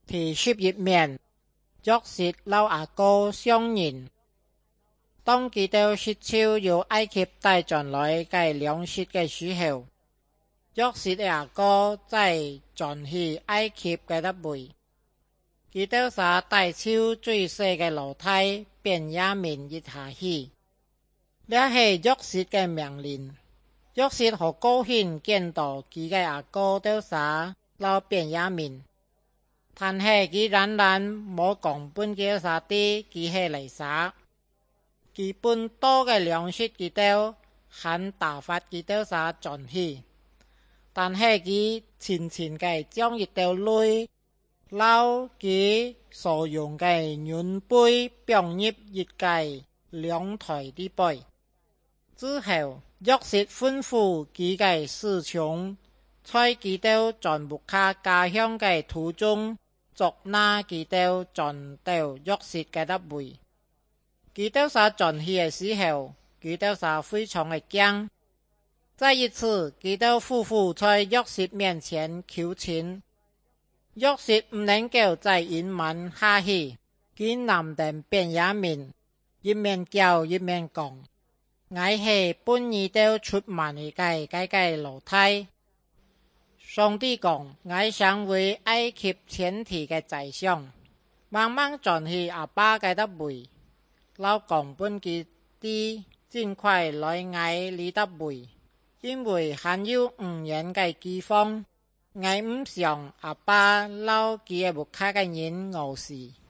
第11面，约瑟老阿哥相认。当基督失手由埃及带转来嘅粮食嘅时候，约瑟的阿哥再转去埃及嘅得位。基督撒带手最细嘅奴胎便雅悯一下去，这是约瑟嘅命令。约瑟好高兴见到佢嘅阿哥丢撒老便雅悯，但是佢仍然无讲本叫撒啲佢系嚟撒。佢本多嘅粮食佢都肯打发佢丢撒转去，但是佢前嘅将一条泪捞佢所用嘅银杯放入一个凉台底杯。之后，约瑟吩咐佢嘅侍从，在佢哋全部卡家乡嘅途中，捉拿佢哋轉到約瑟嘅得位。佢哋撒轉去嘅時候，佢哋撒非常嘅驚。再一次，佢哋夫婦在約瑟面前求情。約瑟唔能夠再隱瞞下去，佢男人便雅憫，一面叫一面講。我是本意都出賣嘅個奴胎。上帝講，我想為埃及前提嘅宰相，慢慢轉去阿爸嘅得位。老講本佢啲盡快來我呢得位，因為還有5年嘅饑荒，我唔想阿爸老佢嘅木卡嘅人餓死。